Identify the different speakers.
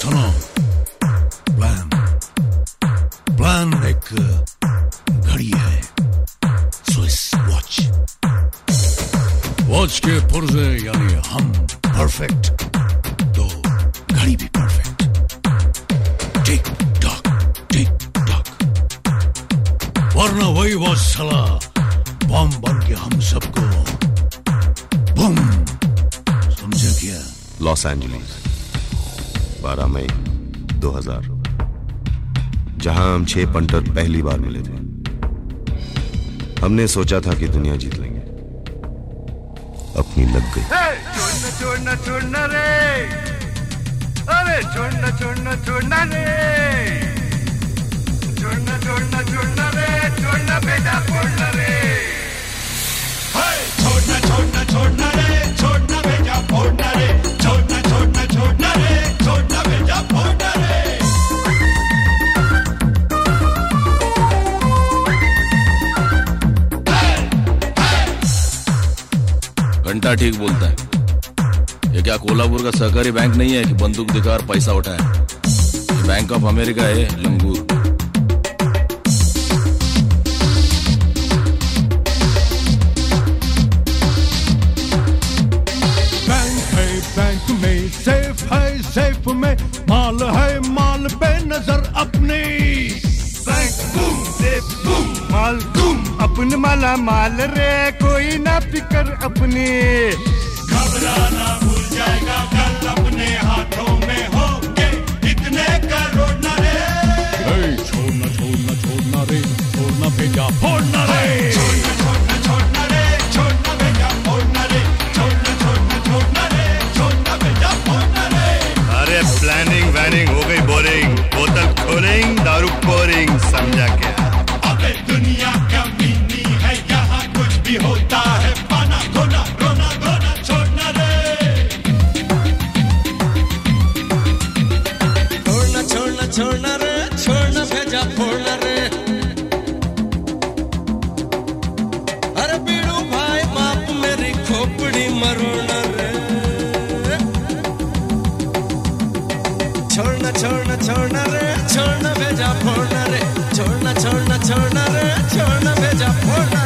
Speaker 1: सुनो, प्लान एक घड़ी है, स्विस वॉच के पुर्जे यानी हम परफेक्ट, तो घड़ी भी परफेक्ट। टिक टॉक, वरना वही वॉच साला बॉम्ब बन के हम सबको बम, समझे क्या?
Speaker 2: लॉस एंजलिस 12 मई 2000, जहां हम 6 पंटर पहली बार मिले थे। हमने सोचा था कि दुनिया जीत लेंगे, अपनी लग गई।
Speaker 3: छोड़ना रे, अरे छोड़ना रे, छोड़ना रे, छोड़ना बेटा, छोड़ना रे, छोड़ना रे, छोड़ना बेटा, छोड़ना रे, छोड़ना रे, छोड़ना बेटा, छोड़ना रे।
Speaker 4: घंटा ठीक बोलता है। ये क्या कोल्हापुर का सहकारी बैंक नहीं है कि बंदूक दिखा और पैसा उठाए? ये बैंक ऑफ अमेरिका है, लंगूर।
Speaker 1: बैंक में सेफ में माल है, माल पे नजर अपनी।
Speaker 3: बैंक बूम, सेफ बूम, माल बूम, अपन माला माल रे, कोई ना फिकर अपनी। घबराना भूल जाएगा कल, अपने हाथों में होंगे इतने करोड़ न रे।
Speaker 1: छोड़ना रे, छोड़ना भेजा, फोड़ना रे,
Speaker 3: छोड़ना रे, छोड़ना भेजा, फोड़ना रे, छोड़ना रे, छोड़ना भेजा, फोड़ना रे।
Speaker 5: अरे प्लानिंग वैनिंग हो गई बोरिंग, बोतल खोलिंग, दारू पोरिंग, समझा क्या?
Speaker 3: अबे दुनिया का मीनी है, यहाँ कुछ भी होता है, पाना धोना, रोना धोना, छोड़ना रे।
Speaker 6: छोड़ना रे, छोड़ना भेजा, फोड़ना रे। अरे बीड़ू भाई बाप मेरी खोपड़ी मरोना रे। छोड़ना रे, छोड़ना भेजा, फोड़ना रे, छोड़ना रे, छोड़ना भेजा, फोड़ना।